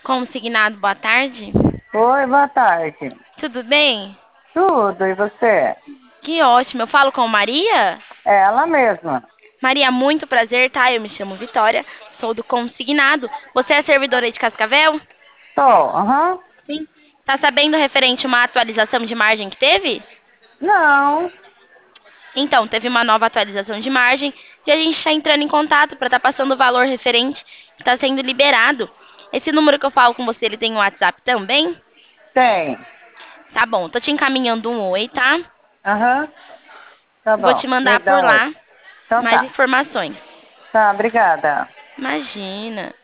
Consignado, boa tarde. Oi, boa tarde. Tudo bem? Tudo, e você? Que ótimo. Eu falo com Maria? É ela mesma. Maria, muito prazer, tá? Eu me chamo Vitória, sou do Consignado. Você é servidora de Cascavel? Tô, aham. Sim. Tá sabendo referente a uma atualização de margem que teve? Não, Então, teve uma nova atualização de margem e a gente está entrando em contato para estar passando o valor referente que está sendo liberado. Esse número que eu falo com você, ele tem um WhatsApp também? tem. Tá bom, tô te encaminhando um oi, tá? Aham, tá Vou bom. te Me mandar por dá um oi. lá Então mais tá. informações. Tá, obrigada. Imagina.